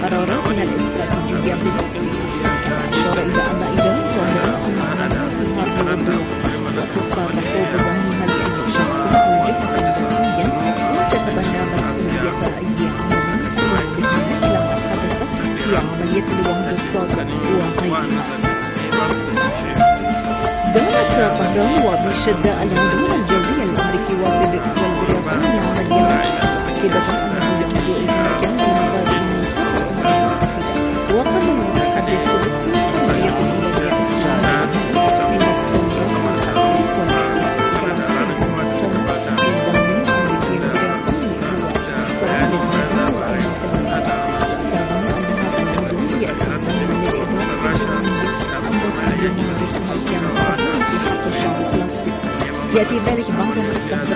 قراراتها الاستراتيجية بالتأكيد. كما أشار إلى أن إيران ظاهرة معاناتها بالوضوح وتصرح بظنها لأي شخص أو جهة رسميا وتتبنى مسؤولية أي عمل توجه إلى ما حدث في عملية الوهج السابق وغيرها. دارت طهران وبشدة العدوان الجوي الأمريكي والبريطاني على اليمن، مؤكدة أنه يجوز إسكان المبادئ المتحدة. وقال المتحدث باسم الجمهورية الإنجليزية يأتي ذلك بعد ما استهدف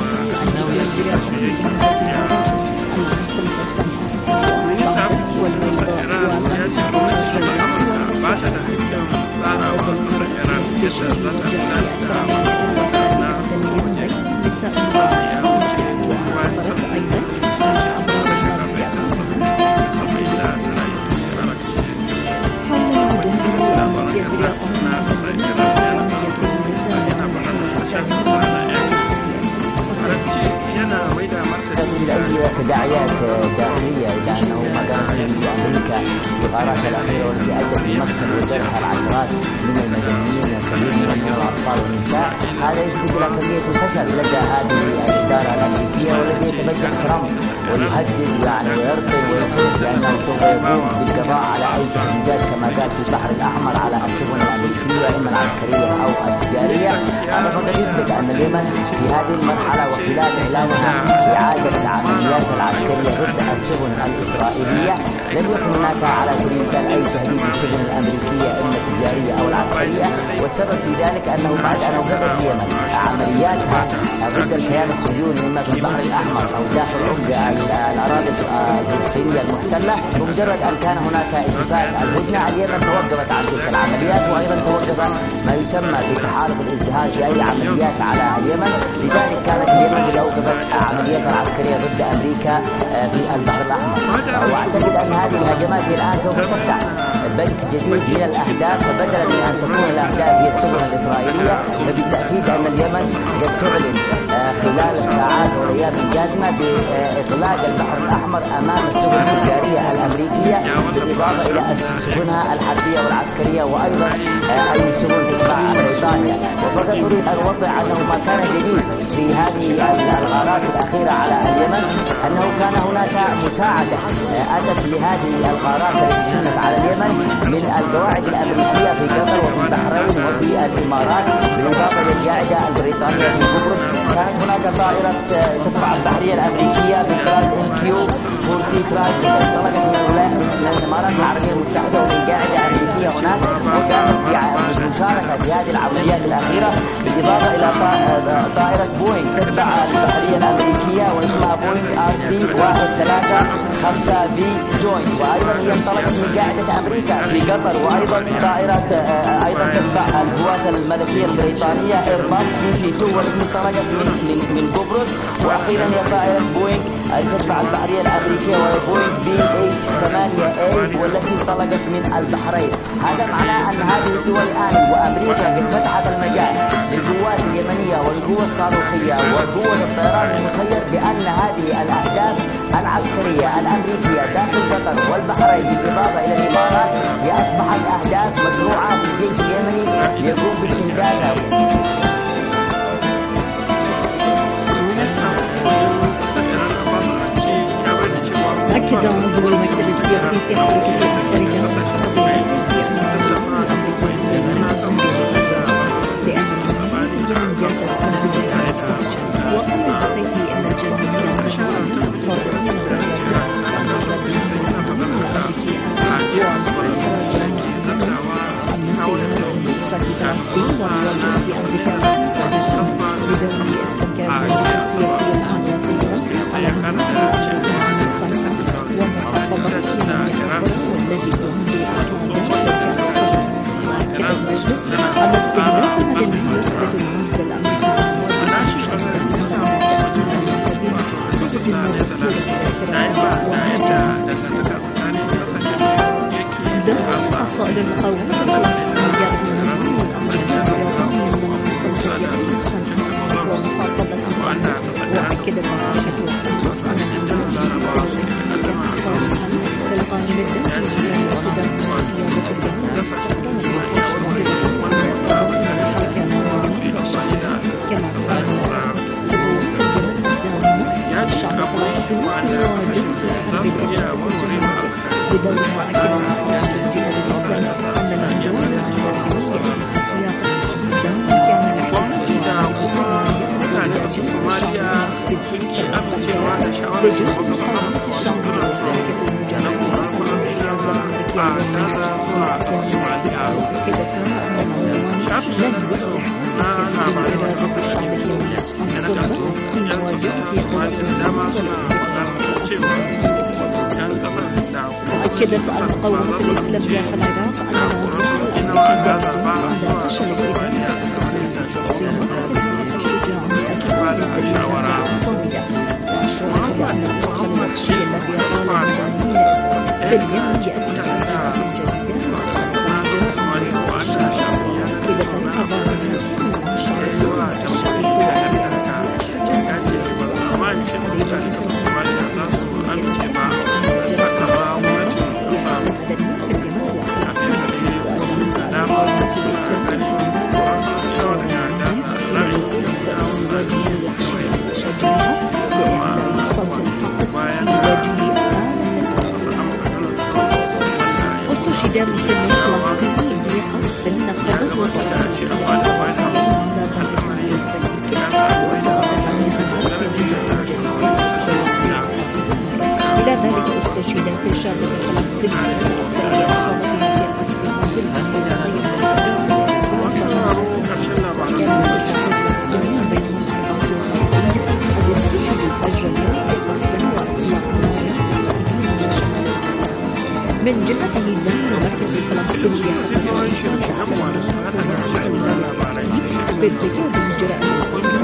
تداعيات داخلية إلى أنه ما دامت أمريكا الغارات الأخيرة والتي أدت بمقتل وجرح العشرات من المدنيين الكثير منهم الأطفال والنساء، هذا يثبت إلى كمية الفشل لدى هذه الإدارة الأمريكية، والذي يتبجح ترامب ويهدد ويرقي ويصرخ لأنه سوف يقوم بالقضاء على أي تهديدات كما قال في البحر الأحمر على السفن الأمريكية إما العسكرية أو التجارية. هذا فقط يثبت أن اليمن في هذه المرحلة وخلال إعلانها إعادة العمليات العسكرية ضد السفن الإسرائيلية لم يكن هناك على سبيل المثال أي تهديد للسفن الأمريكية إما التجارية أو العسكرية، والسبب في ذلك أنه بعد أن أوقفت اليمن عملياتها ضد الكيان الصهيوني إما في البحر الأحمر أو داخل عمق الأراضي الفلسطينية المحتلة، بمجرد أن كان هناك اتفاق الهدنة اليمن توقفت عن تلك العمليات، وأيضا توقف ما يسمى بتحالف الازدهار في أي عمليات على اليمن. لذلك كانت اليمن إذا أوقفت عملياتها العسكرية ضد أمريكا في البحر الأحمر. وأعتقد أن هذه الهجمات الآن سوف تفتح بنك جديد من الأهداف، فبدلا من أن تكون الأهداف هي السفن الإسرائيلية، فبالتأكيد أن اليمن قد تعلن خلال الساعات والأيام القادمة بإغلاق البحر الأحمر أمام السفن التجارية الأمريكية، بالإضافة إلى سفنها الحربية والعسكرية وأيضا أي سفن تتبع بريطانيا. وفقط أريد أن أوضح أنه ما كان جديد في هذه الغارات الأخيرة على اليمن أنه كان هناك مساعدة أتت لهذه الغارات التي شنت على اليمن من القواعد الأمريكية في قطر وفي البحرين وفي الإمارات، بالإضافة للقاعدة البريطانية في قبرص. كانت هناك طائرة تتبع البحرية الأمريكية بالطراز MQ 4C تراك انطلقت من الإمارات العربية المتحدة ومن قاعدة أمريكية هناك، وكانت بالمشاركة في هذه العمليات الأخيرة، بالإضافة إلى طائرة بوينغ تتبع البحرية الأمريكية واسمها بوينغ RC 135V جوينت، وأيضا هي انطلقت من قاعدة أمريكا في قطر. وأيضا طائرة أيضا تتبع القوات الملكية البريطانية إيرباص DC-2 والتي انطلقت من قبرص. وأخيرا هي طائرة بوينغ تتبع البحرية الأمريكية وهي بوينغ B888 والتي انطلقت من البحرين. هذا معناه أن هذه الدول الآن وأمريكا قد فتحت المجال للقوات اليمنية والقوة الصاروخية وقوة الطيران المسير بأن هذه الأهداف العسكرية الأمريكية داخل قطر والبحرين بالإضافة إلى الإمارات هي أصبحت أهداف مشروعة للجيش اليمني يقوم باستنجادها. أكد عضو المكتب السياسي في حركة الخارجية أيضا فصائل المقاومة الفلسطينية في وأكدت الشكوى أن للقانون الدولي أكدت المقاومة الإسلامية في العراق من جهته زميل المركز الفلسطيني بالتجاوز الجرائم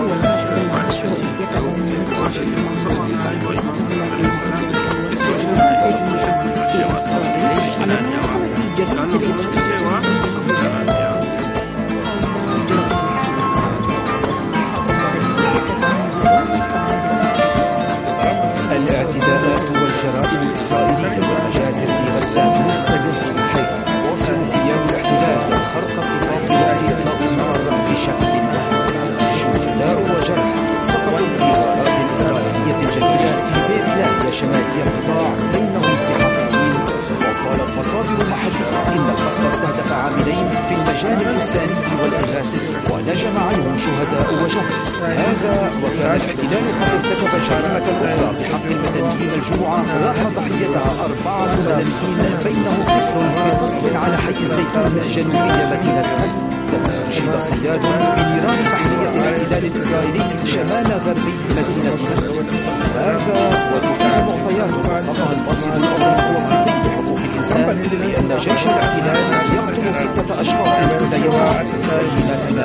الاعتداءات والجرائم الإسرائيلية والمجازر في غزة مستمرة، حيث يواصل كيان الاحتلال خرق اتفاق إطلاق النار بشكل محسن. شهداء وجرحى سقطوا في غارات إسرائيلية جديدة في بيت لاهيا شمالي القطاع، بينهم صحفيين. وقالت مصادر محلية إن القصف استهدف عاملين في المجال الإنساني والإغاثي ونجم عنهم شهداء وجرحى. هذا وكان الاحتلال قد ارتكب جريمة أخرى بحق المدنيين الجمعة راح ضحيتها 4 مدنيين بينهم طفل بقصف على حي الزيتون جنوبية مدينة غزة. كما استشهد صياد بنيران بحرية الاحتلال الإسرائيلي شمال غربي مدينة غزة. هذا وتفيد معطيات وفقها الباسط الأمم المتوسطي لحقوق الإنسان بأن جيش الاحتلال يقتل 6 أشخاص كل يوم، بينما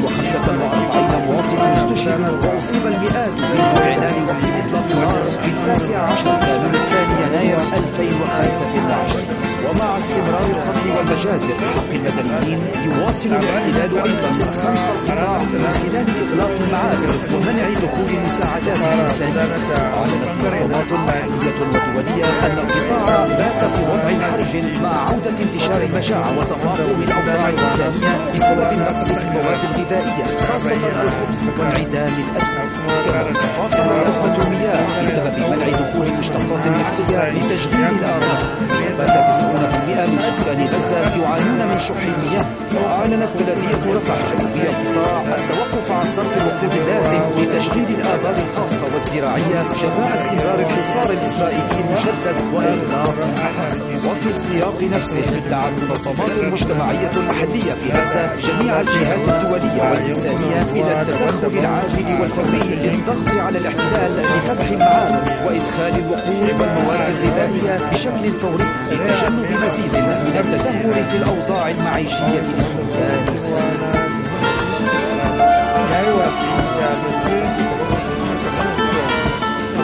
145 مواطن استشهدوا وأصيب المئات منهم إعلان وقت إطلاق النار في 19 كانون الثاني يناير 2015. ومع استمرار القتل والمجازر بحق المدنيين يواصل الاحتلال أيضا خنق القطاع من خلال إغلاق المعابر ومنع دخول المساعدات الإنسانية. أعلنت منظمات محلية ودولية أن القطاع بات في وضع حرج مع عودة انتشار المجاعة وتفاقم الأوضاع الإنسانية بسبب النقص في المواد الغذائية خاصة الخبز وانعدام الأكل. كما تفاقم أزمة المياه بسبب منع دخول المشتقات النفطية لتشغيل الآبار. بات 90% من سكان غزة يعانون من شح المياه. وأعلنت بلدية رفح جنوبي القطاع التوقف عن صرف الوقود اللازم لتشغيل الآبار الخاصة والزراعية جراء استمرار الحصار الإسرائيلي المشدد وإغلاق البحر. وفي السياق نفسه دعت المنظمات المجتمعية المحلية في غزة جميع الجهات الدولية والإنسانية إلى التدخل العاجل والفوري للضغط على الاحتلال لفتح المعابر وإدخال الوقود والمواد الغذائية بشكل فوري لتجنب مزيد من التدهور في الأوضاع المعيشية لسكان غزة.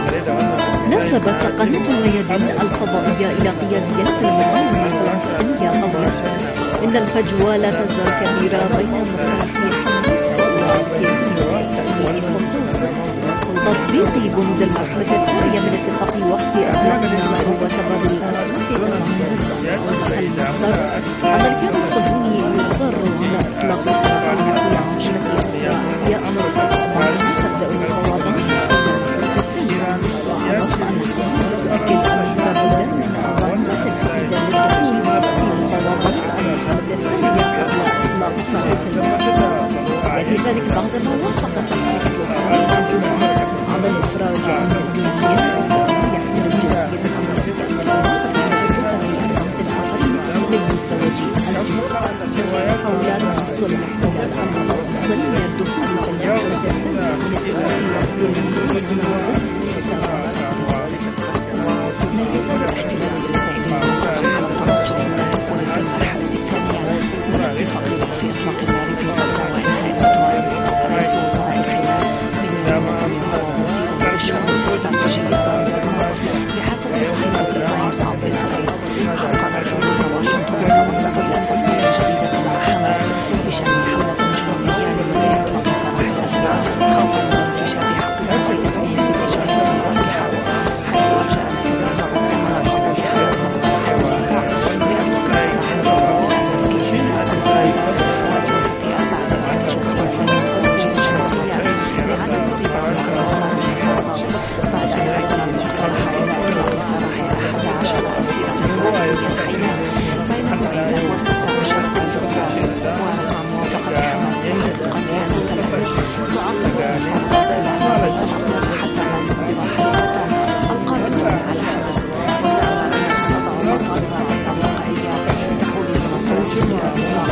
نسبت قناة الميادين الفضائية إلى قياديات المقاومة الفلسطينية إن الفجوة لا تزال كبيرة بين مقترحي وإسرائيل بخصوص تطبيق بنود المرحلة الثانية من اتفاق الوقف أبنائنا وتبادل الأسلحة وضح المصدر أن الكيان الصهيوني يصر على إطلاق سراحها في عاشرة إسرائيلية تبدأ المفاوضات وأضاف أن تؤكد أن لابد من ضرورة تنفيذ للدخول في المفاوضات على المرحلة الثانية قبل إطلاق سراح يعني ذلك بعدما وافق تحقيق الجمعة على الإفراج عن الجنسية الأساسية يحمل الجنسية الأمريكية للمزدوجين حول تحصل الاحتلال المتصل من الدخول في المرحلة الثانية من لا يزال الاحتلال الإسرائيلي مصرا على التنصل من الدخول في المرحلة الثانية من اتفاق الوقف إطلاق النار في غزة وإنهاء العدوان. رئيس وزراء الخلاف بنيامين نتنياهو وزير الشؤون الاستراتيجية بحسب صحيفة تايمز أوف إسرائيل قرر جنود واشنطن التوسط إلى صفقة جديدة مع حماس بشأن حملة جنوبية لمنع إطلاق سراح الأسرى خوفا من انتشار حق القيادية في اتجاه استمرار الحرب، حيث جاء الإيران وقتها قبول حماس مقترح الموسيقى بإطلاق سراح القوات الأمريكية من غزة بعد الإعجاز والمزدوجين الجنسية لعدم انطباع مسار الحرب بعد أن عدم المقترح إلى إطلاق سراح 11 أسيرا إسرائيليا حيا بينهم 16 جثة ورغم موافقة حماس بحقيقتها المتلفت تعرض المفاوضات إلى أن تتوقف حتى لا يصير حساسة القائمون على حماس وزعم أنها تضع مطالب عبر واقعية تحول المنصة السورية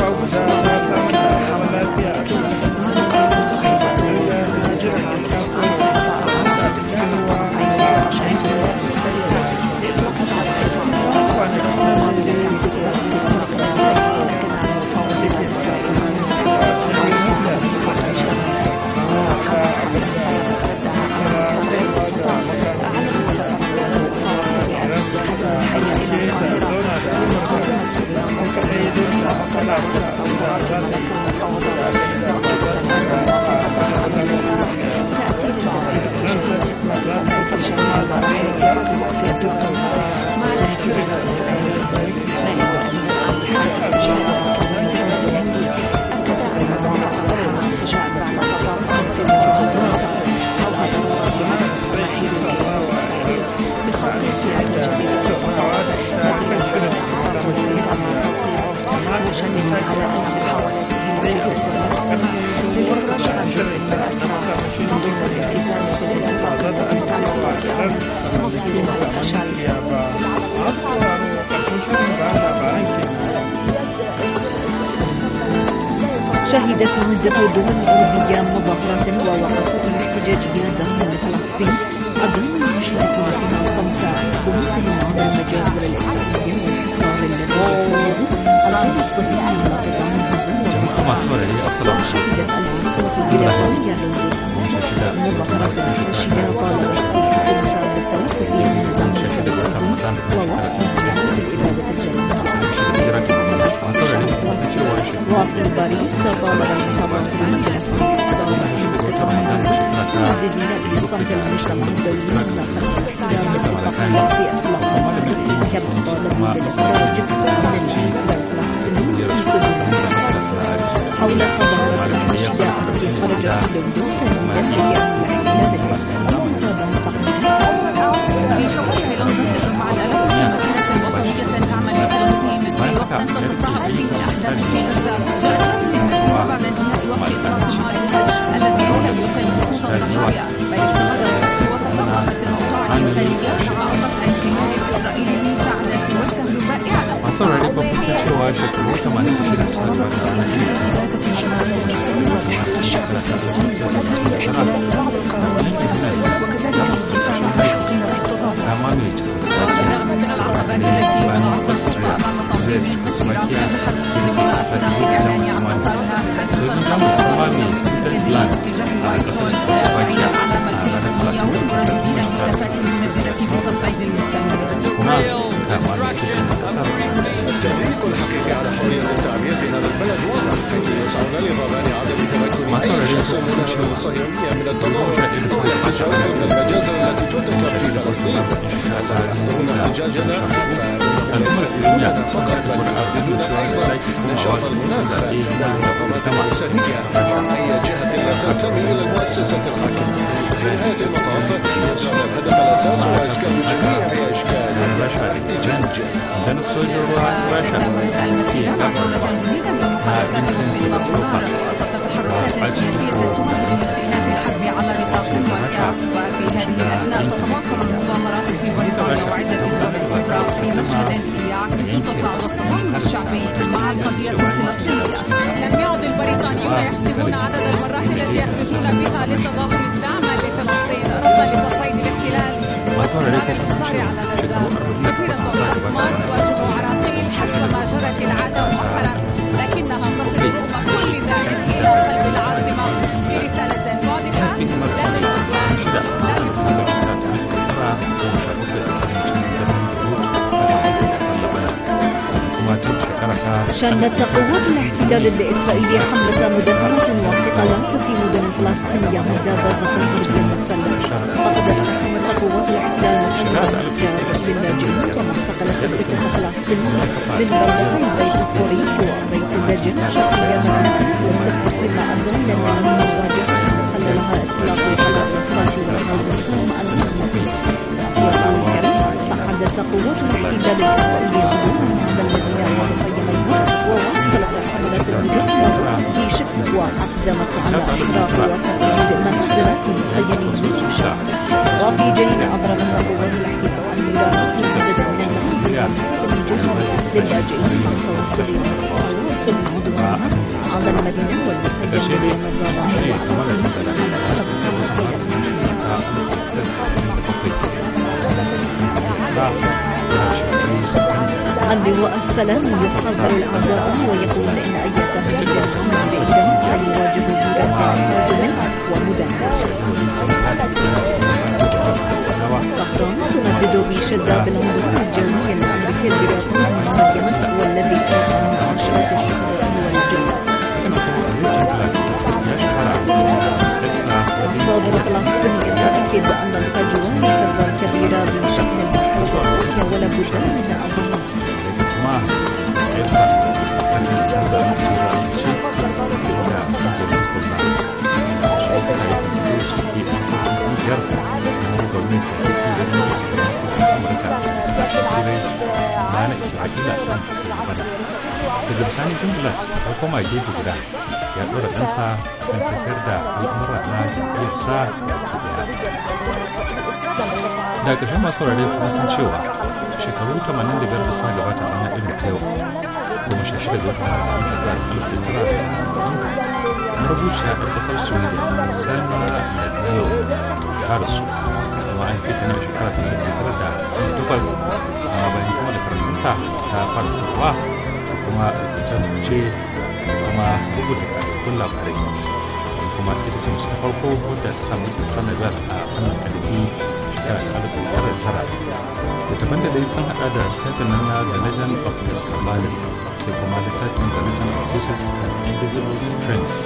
شهدت عدة دول أوروبية مظاهرات ووقفات احتجاجية داخل فلسطين أبان المشاركين فيها صمت حكومتهم على المجازر الإسرائيلية والحصار الذي العام الصهيوني من قطاع غزة وشهدت العنصرة البريطانية مظاهرات حاشدة طالبت فيها بمساعدة التوقف عن نظام ووقف الإبادة الجماعية. وفي باريس طالب المتظاهرين مهددين بإسقاط المجتمع الدولي داخل احترام اتفاق الوقف إطلاقا كما طالبوا بالإخراج من الفلسطينيين في سجون حول تظاهرات الحشدة التي خرجت في لندن تندفع عن الاحتلال الإسرائيلي في شوارع لندن تجمع الآلاف مسيرة وطنية تعمل لتنظيم في وقت تتصاعد فيه الأحداث في غزة. جاءت هذه المسيرة بعد انتهاء وقت إطلاق النار الذي لم يقم سقوط الضحايا بل استمر وتفاقمت الأوضاع الإنسانية مع قطع الكيان الإسرائيلي للمساعدات والكهرباء على الشعب الفلسطيني والذي احتلال بعض القوانين في فلسطين وكذلك الدفاع عن حقوقنا في التظاهر. بالرغم من العقبات التي وضعت السلطة أمام تنظيم المسيرة تحقق أثناء الإعلان عن مسارها اتجاه وايت هول رافعين العلامة الفلسطينية ومرددين الهتافات المهددة بالتصعيد المستمر. الحقيقي على حرية التعبير الصهيونية من التظاهر ويتجاوزون المجازر التي ترتكب في فلسطين. عندما يحضرون احتجاجنا فهم لا يستهدفوننا فقط بل يهددون أيضا نشاط المناهضة والمنظمات الإنسانية أي جهة لا تنتمي إلى المؤسسة الحاكمة. في نهاية المطاف يجعل الهدف الأساس هو إسكات جميع أشكال الاحتجاج. المسيرة مرحلة جديدة بالمخالفات المنظمة وسط تحركات سياسية تمهد لاستئناف الحرب على نطاق واسع. وفي هذه الأثناء تتواصل المظاهرات في بريطانيا وعدة دول أخرى في مشهد يعكس تصاعد التضامن الشعبي مع القضية الفلسطينية. لم يعد البريطانيون يحسبون عدد المرات التي يخرجون بها للتظاهر الدعم لفلسطين رفضا لتصعيد الاحتلال واستمرار الحصار على غزة. كثيرا الأحمر تواجه عراقيل حسب ما جرت العادة مؤخرا، لكنها تصل رغم كل ذلك إلى قلب العاصمة برسالة واضحة: لا للعدوان، لا للصبر. شنت قوات الاحتلال الإسرائيلي حملة مدمرة واعتقالات في مدن فلسطينية عند غزة الغربية المحتلة. فقدت حكومة قوات الاحتلال مشروع للاجئين واعتقلت 6 فلسطينيين من بلدتين بيت الطريق وبيت الدجن شرقية مدينة السفر، فيما أيضا لم ينم مواجهة خللها إطلاق القضاء والصافي والغاز مع المسلمين. تحدث قوات الاحتلال الإسرائيلي عن هذا المدينة ومخيميها وواصلت حملات المدمرة في شبه وأقدمت على إحراق وتبعيد منازل المخيمين الشعب. وفي جنين أضربت قوات الاحتلال النيران في عدد من المنازل في للاجئين عن توصل المدمرة على المدينة والمخيمين اللواء السلام يحذر الأعداء ويقول إن أي تهديد بعيدا سيواجه بيران حازم ومدمر. بحرين تندد بشدة بالهجوم الجوي الأمريكي البريطاني المهاجم والذي كان من عشرات الشهور والجنة. مصادر فلسطينية تؤكد أن الفجوة تزال كبيرة بشأن البحر ولا بد من أمرها. daga bisani England ta koma gefe guda ya ɗora ɗansa kan tafiyar da al'amura na jam'iyyarsa da ƙarshen masu saurare kuma sun cewa shekaru 85 da suka gabata a irin ta yau 16 ga watan Maris da marubuciya ta ƙasar Sweden Selma Lagerlöf ta rasu kuma an fita ne a shekara ta 1998 amma bayan kuma da karatunta ta fara fitowa kuma ta ce kuma rubuta karatun labarai kuma ita ce mace ta farko wadda ta samu kyautar Nobel a fannin adabi shekara ta 1909. littafan da dai sun hada da littafin nan na The Legend of Miss Berlin sai kuma littafin The Legend of Mrs. Invisible Strings.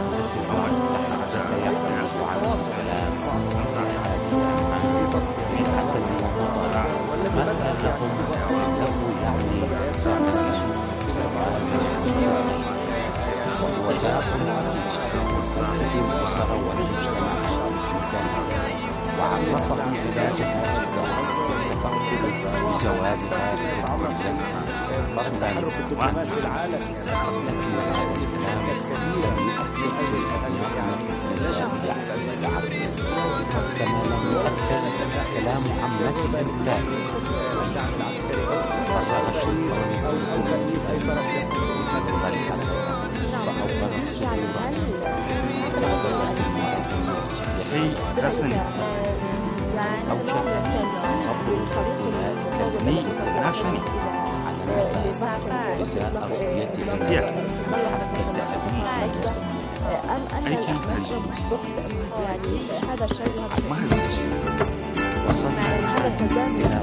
السادسة الشباب تستقيم الأسر والمجتمع الإنساني وعرفهم علاجها بزواجها فرضا كما لم يؤكد كلام عمته بالتالي فرغ الشيطان شيء حسن أو شيء صبر إلى تبني حسن إذا أغنيت الأنبياء حتى تبني aikin hajji mahajjaci وصلنا إلى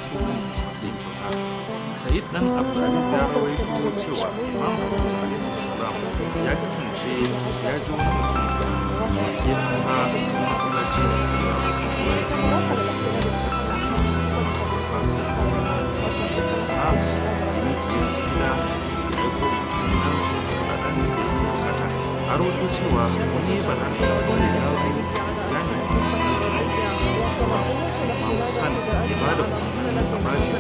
matsayin kyauta. Said dan Abdulaziz ya rawaito cewa Imam Hassan alaihi salam ya kasance ya ji wani mutum ya fasa cikin masallaci a roto cewa wani barani wani ya zo ya Hassan ya ba da bashi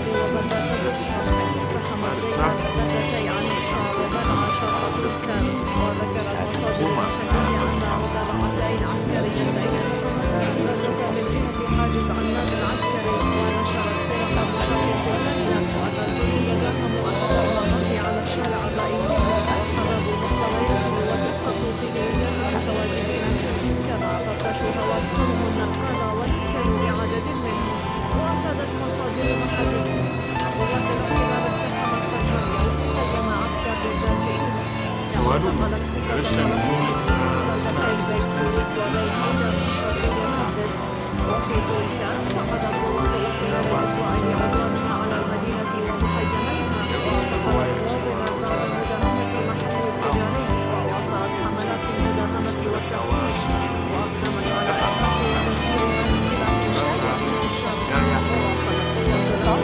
وفي تلك سقط قوات الاحتلال الاسرائيلي عدوانها على المدينه ومخيميها واستقبلت مواطنا بعد المداهمه محل التجاري وواصلت حملات المداهمه والتفتيش واقدمت على تفجير منازل من شارع الشمس وواصلت قوات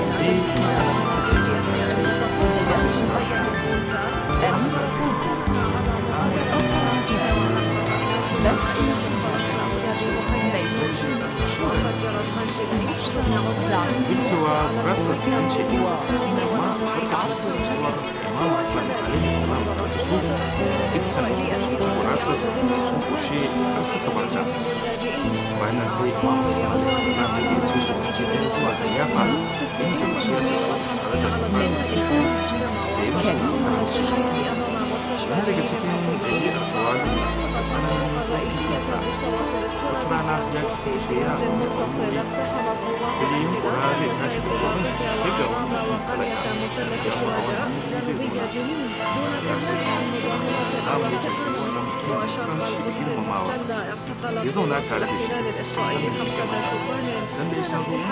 بالتوا راسل أنشئ وما بركة إمام حسن عليه السلام شوف إسحاق وراسل وشي راسل بركة وأنا سي إمام حسن عليه السلام يجي توصل جدًا ويقع هذا كتير يجي أطوال وطلعنا حاجات كثيرة سليم وهذه ناشط ومن سجل ya zauna tare da shi don da ya zo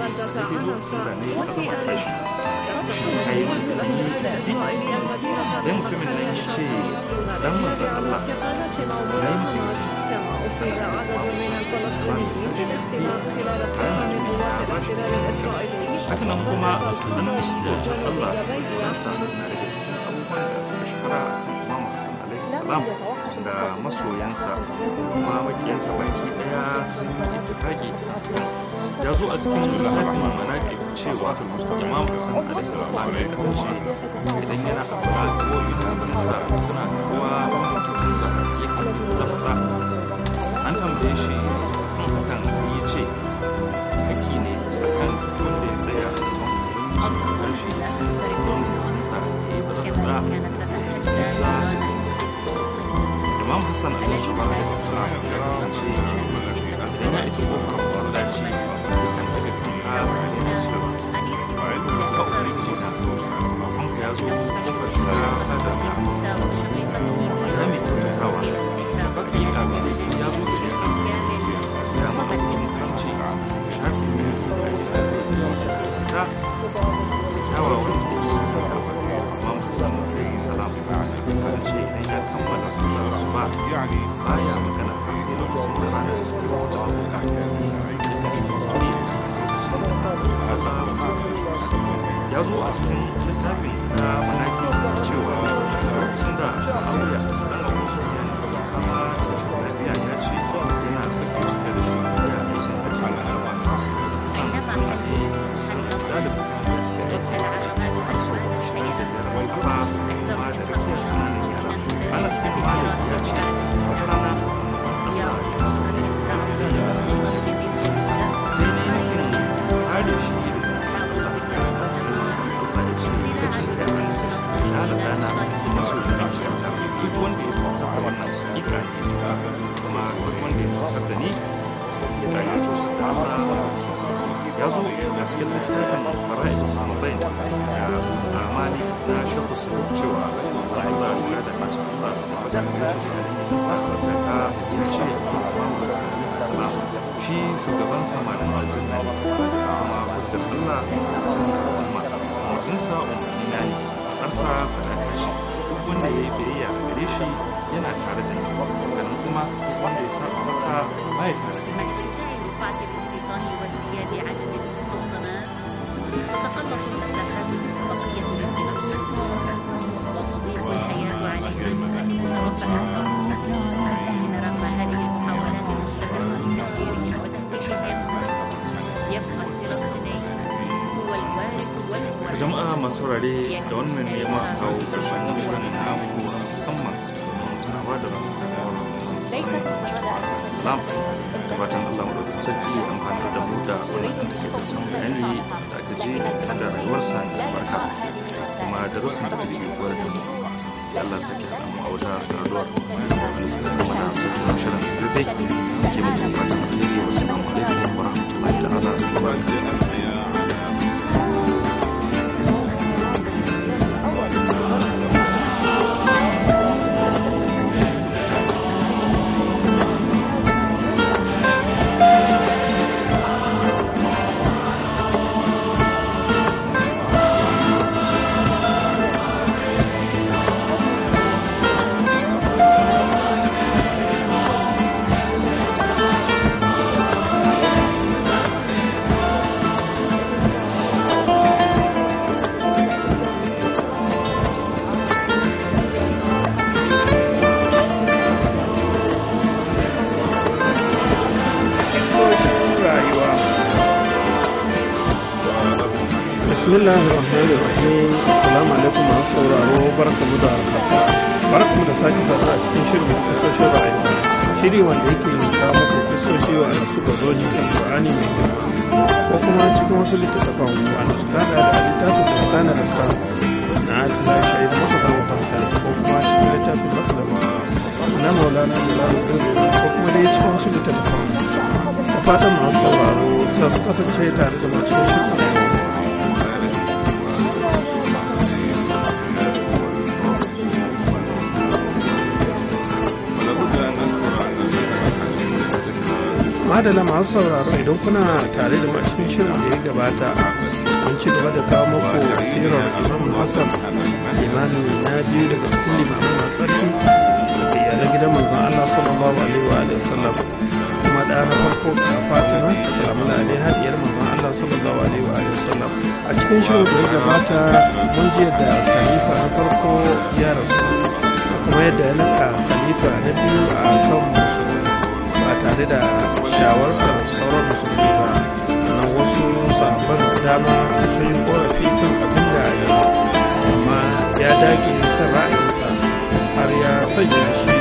sai mutumin nan ya ce dan manzan Allah ya yi كما أصيب عدد من الفلسطينيين بالاختلاف خلال اقتحام قوات الاحتلال الإسرائيلي لكن كما الإسلام الله ناسا daga cikin abubuwan da suka shahara Imam Hassan alaihi salam da masoyansa kuma makiyansa baki daya sun yi ittifaki ya zo a cikin littafin manaqib cewa Imam Hassan alaihi salam ya kasance idan yana addu'a ko idanunsa suna karuwa mutuncinsa yakan zafasa an tambaye shi kan hakan sai ya ce haƙƙi ne akan wanda ya tsaya a gaban harshe don jikinsa ya yi bazafasa jikinsa Imam Hassan alaihi salam ya kasance idan ya isa kofar masallaci yakan daga kansa sai ya ce ka ubangiji na babanka ya zo kofar sa ta dama ya mai kyautatawa hakika mai da ya zo da ya maka cikin karamci shafi mai ta kyawawan Imam Hassan alaihi salam kasance idan ya kammala sallar asuba baya magana har sai lokacin da rana ya zo a cikin littafin na manaki cewa lokacin da Muawiya dan Abu Sufyan amma lafiya ya ce yana bakin cike da shi ya aikin hajji sannan kuma ne dalibin Anas bin Malik ya ce wata rana sai ne yin kare shi duk wanda ya cuta a wannan ikra ne cuta kuma duk wanda ya cutar da ni ya ya cuta ya zo da cikin littafin fara'id sanatain da amali na shafu su cewa Allah ya da mace Allah su da shi da ya ce Muhammad sallallahu alaihi wasallam shi shugaban samarin aljanna ne kuma hujjar Allah kuma umarninsa umarni na ne harsa faɗa ta shi duk wanda ya yi biyayya gare shi yana tare da nasa ganin kuma duk wanda ya saba masa ba ya tare da nasa تتخلص المساحات بقية الأسئلة وتضيق الحياة عليها مرفأة إن رغم هذه المحاولات المستمرة لتفجيرها وتهديدها يبقى الفلسطيني هو الوارث والمورث. jama'a masu rare da wannan ne ma kawo ƙarshen shirin namu musamman tunawa da salam da fatan Allah madaukakin sarki ya amfana da mu da wannan takaitaccen bayani da aka ji da rayuwarsa mai barka kuma darasin da ake koyar da mu sai Allah sake haɗa mu a wata saduwar wanda suka zama na sauran shirin rufe ke muku fatan alheri wasu alaikum wa rahmatullahi ta'ala wa barakatuh. Bismillahirrahmanirrahim. Assalamu alaikum masu sauraro, barkamu da warhaka. Barkamu da sake saduwa a cikin shirin kisoshin rayuwa. Shiri wanda yake kawo muku kisoshi wanda suka zo cikin Qur'ani mai girma ko kuma cikin wasu littattafan wanda suka hada da littafin Dastana da Star na Atila Shahid Makaɗan Wafanta ko kuma cikin littafin Makaɗan na Maulana Jalal ko kuma dai cikin wasu littattafan. Da fatan masu sauraro za su kasance tare da mu cikin shirin rayuwa. Madala masu sauraro idan kuna tare da cikin shirin da ya gabata mun ci gaba da kawo muku sirar Imam Hassan imani na biyu daga cikin limamin masu sarki da iyalan gidan manzon Allah sallallahu alaihi wa sallam kuma da na farko ga Fatima salamu alaiha diyar manzon Allah sallallahu alaihi wa sallam. A cikin shirin da ya gabata mun ji da khalifa na farko ya rasu kuma yadda ya naka khalifa na biyu a kan musulmi ba tare da shawartar sauran musulmi ba. Sannan wasu sabon dama sun yi korafi kan abin da ya yi amma ya dage kan ra'ayinsa har ya sanya shi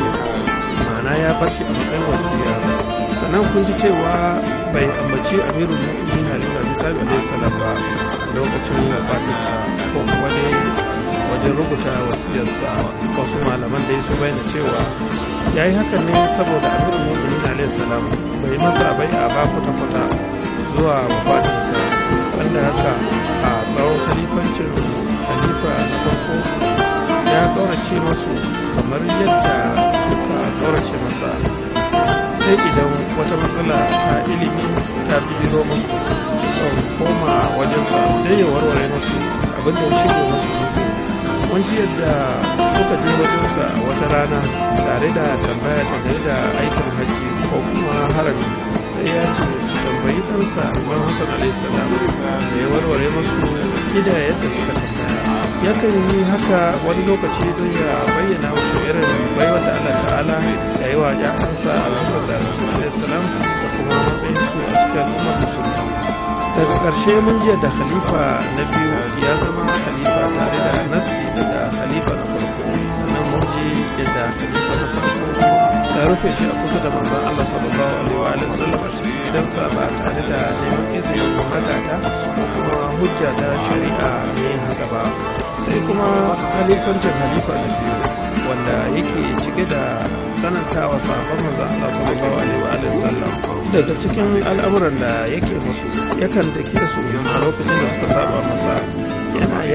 ma'ana ya bar shi a matsayin wasiya. Sannan kun ji cewa bai ambaci amirul mu'minin Ali bin Abi Talib alaihi salam ba a lokacin wafatinsa ko kuma dai wajen rubuta wasiyarsa. Wasu malaman da su bayyana cewa ya yi hakan ne saboda amirul mu'minin alaihi salam bai masa bai'a ba kwata-kwata zuwa wafatinsa, wanda haka a tsawon khalifancin khalifa na farko ya kaurace masu kamar yadda suka kaurace masa, sai idan wata matsala ta ilimi ta biro musu suka koma wajen su da ya warware musu abinda ya shige musu nufi. Mun ji yadda suka je wajensa wata rana tare da tambaya dangane da aikin hajji ko kuma harami, sai ya ce su tambayi kansa Imam Hassan alaihi salam da ya warware musu gida yadda suka tambaya. Yakan yi haka wani lokaci don ya bayyana musu irin baiwa da Allah ta'ala ya yi wa ja'ansa Al-Hassan da Al-Hussein alaihi salam da kuma matsayin su a cikin al'ummar musulmi. Daga ƙarshe mun jiya da khalifa na biyu ya zama khalifa tare da nassi daga khalifa na farko. Sannan mun ji yadda khalifa na farko ta rufe shi a kusa da manzon Allah sallallahu alaihi wa sallam gidansa ba tare da neman izinin magada ko kuma hujja ta shari'a ne haka ba. Sai kuma khalifancin khalifa na biyu wanda yake cike da tsanantawa sahabban manzon Allah sallallahu alaihi wa sallam. Daga cikin al'amuran da yake musu yakan dake su a lokacin da suka saba masa, yana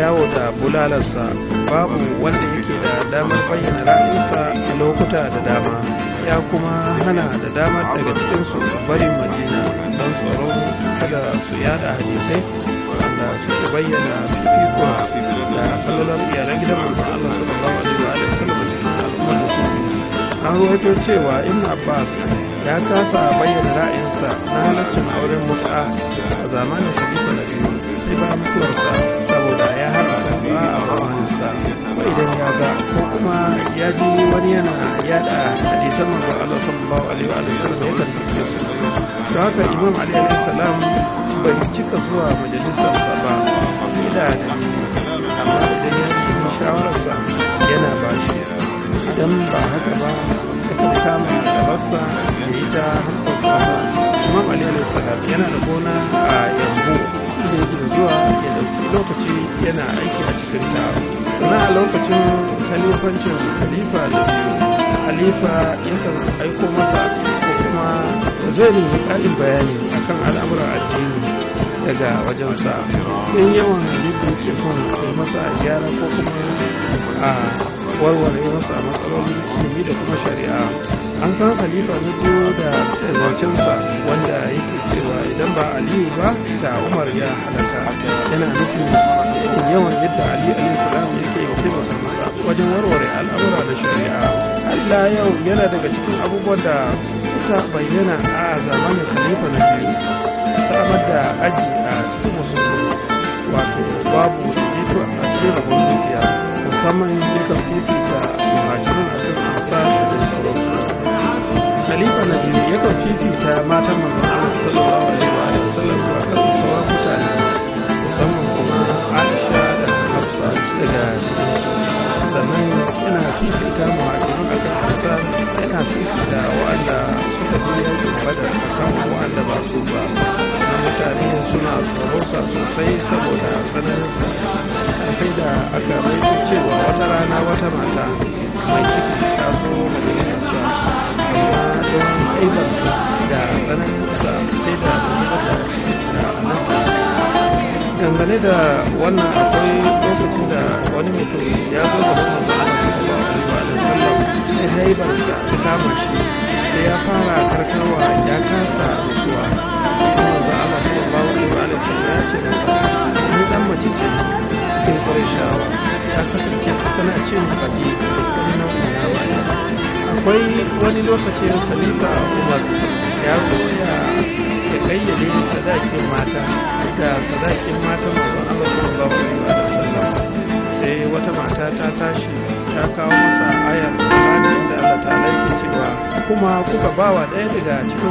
yawo da bulalarsa. Babu wanda yake da damar bayyana ra'ayinsa a lokuta da dama, ya kuma hana da damar daga cikinsu barin Madina don tsoron kada su yada hadisai wanda suke bayyana fifiko da falalar iyalan gidan manzon Allah sallallahu alaihi wa sallam cikin al'ummar musulmi. An ruwaito cewa Ibn Abbas ya kasa bayyana ra'ayinsa na halaccin auren mut'a a zamanin khalifa na biyu sai ba mutuwarsa, saboda ya haramta ba a zamaninsa. Ko idan ya ga ko kuma ya ji wani yana yada hadisan manzon Allah sallallahu alaihi wa sallam ya karfafe su. Don haka Imam Ali alaihi salam bai cika zuwa majalisarsa ba sai da dalili, amma idan ya nemi shawararsa yana bashi, idan ba haka ba yakan kama gabarsa ya yi ta hankokinsa. Imam Ali alaihi salam yana da gona a Yambo da yake zuwa ya dauki lokaci yana aiki a cikin ta. Sannan a lokacin khalifancin khalifa da biyu, khalifa yakan aiko masa ko kuma zai nemi ƙarin bayani akan al'amuran addini daga wajensa. Don yawan yadda yake son ya masa gyara ko kuma a warware masa matsalolin ilimi da kuma shari'a. An san khalifa na biyu da zancensa wanda yake cewa idan ba Aliyu ba da Umar ya halaka, yana nufin yawan yadda Ali alaihi salam yake taimaka masa wajen warware al'amura da shari'a. Allah yau yana daga cikin abubuwan da suka bayyana a zamanin khalifa na biyu, samar da aji a cikin musulmi, wato babu daidaito a cikin rabon dukiya, musamman yakan fifita muhajirun a kan ansar da sauransu. Khalifa na biyu yakan fifita matan manzon Allah sallallahu alaihi wa sallam a kan sauran mutane, musamman kuma Aisha da Hafsa daga cikinsu. Sannan yana fifita muhajirun a kan ansar, yana fifita wa'anda suka je yakin Badar akan wa'anda ba su ba. Mutane suna tsoronsa sosai saboda tsananinsa, sai da aka bayyana cewa wata rana wata mata mai ciki ta zo majalisarsa, amma don aibarsa da tsananinsa sai da mata da alanta. Dangane da wannan akwai lokacin da wani mutum ya zo gaban manzon Allah sallallahu alaihi wa sallam, sai haibarsa ta kama shi, sai ya fara karkarwa ya kasa nutsuwa. Manzon Allah sallallahu alaihi wa sallam ya ce masa, ni dan mace ce cikin Qurayshawa, ta kasance tana cin baki wani nau'in nama ne. Akwai wani lokacin khalifa Umar ya so ya kayyade sadakin mata da sadakin matan manzon Allah sallallahu alaihi wa sallam, sai wata mata ta tashi ta kawo masa ayar Qur'ani da Allah ta'ala yake cewa kuma kuka bawa ɗaya daga cikin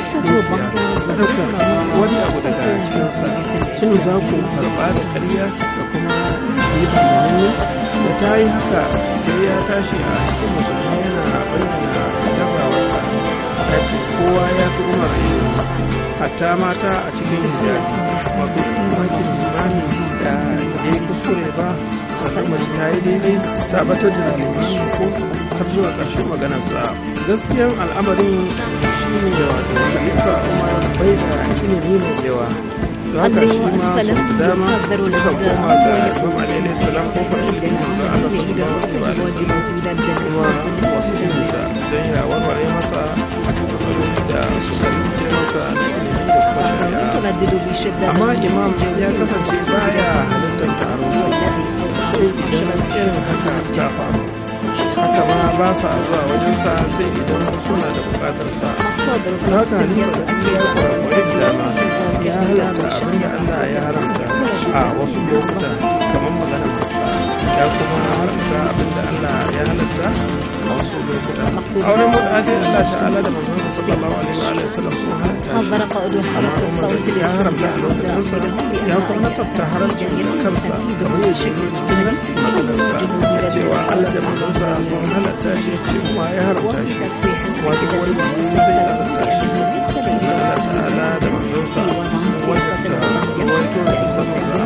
wani abu daga cikinsa, shin za ku karɓa da ƙarya da kuma yi bayanai? Da ta yi haka sai ya tashi a cikin musulmi yana bayyana gazawarsa, ya ce kowa ya fi Umar ilimi, hatta mata a cikin hijabi, wato makin limani da ya yi kuskure ba, sannan mace ta yi daidai ta batar da limani ko har zuwa ƙarshen maganarsa. Gaskiyan al'amarin shi ne wato khalifa Umar bai da ilimi mai yawa, don haka shi ma sau da dama suka koma ga Imam Ali alaihi salam ko fa'ilin manzo Allah sallallahu alaihi wa sallam kuma wasu ilinsa don ya warware masa matsaloli da suka rikice masa na ilimi da kuma shari'a. Amma imam ya kasance baya halittar taro sai idan irin haka ta faru, haka ma ba sa zuwa wajensa sai idan suna da bukatarsa. Don haka halifa da ya kwakwari da dama ya halatta abin da Allah ya haramta a wasu lokuta kamar maganar mutuwa, ya kuma haramta abin da Allah ya halatta a wasu lokuta. Auren mutuwa dai Allah ta'ala da manzon sallallahu alaihi wa sallam sun halatta shi, ya haramta a lokutansa, ya kuma nasabta haramcin kansa kamar ya shiga cikin nasi maganarsa da cewa Allah da manzonsa sun halatta shi, shi kuma ya haramta shi, kuma duk wani mutum zai halatta shi. Allah ta'ala da manzonsa wanda ta rawaito da musamman